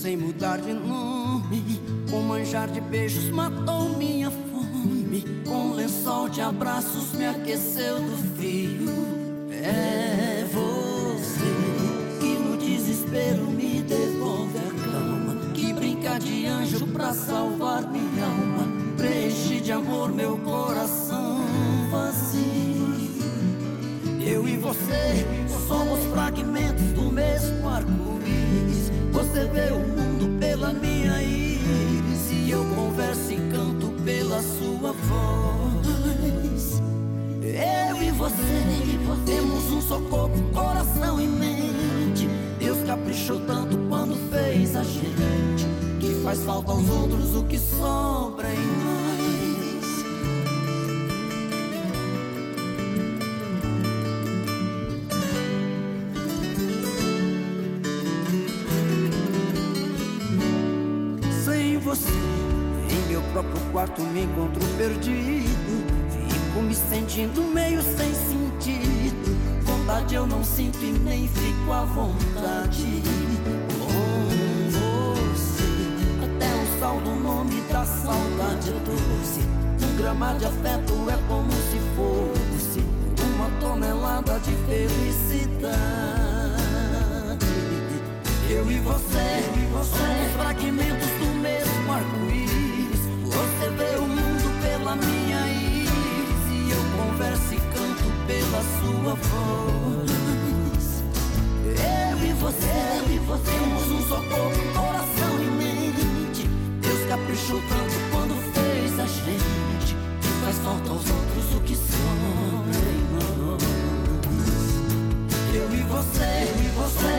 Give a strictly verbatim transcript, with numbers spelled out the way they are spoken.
sem mudar de nome. Um manjar de beijos matou minha fome. Um lençol de abraços me aqueceu do frio. É você que no desespero me devolve a calma, que brinca de anjo pra salvar minha alma, preenche de amor meu coração vazio. Eu e você somos fragmentos do mesmo arco-íris. Você vê o mundo pela minha íris e eu converso e canto pela sua voz. Eu e você temos um só corpo, coração e mente. Deus caprichou tanto quando fez a gente, que faz falta aos outros o que sobra em nós. Sem você, em meu próprio quarto me encontro perdido. Fico me sentindo meio sem sentido. Vontade eu não sinto e nem fico à vontade. Com você, até o sal do nome da saudade é doce. Um grama de afeto é como se fosse uma tonelada de felicidade. Eu e você, somos fragmentos do mesmo arco-íris. Você vê o mundo pela minha íris e eu converso e canto pela sua voz. Eu e você, eu e você temos um só corpo, coração e mente. Deus caprichou tanto quando fez a gente, que faz falta aos outros o que sobra em nós. Eu e você, eu e você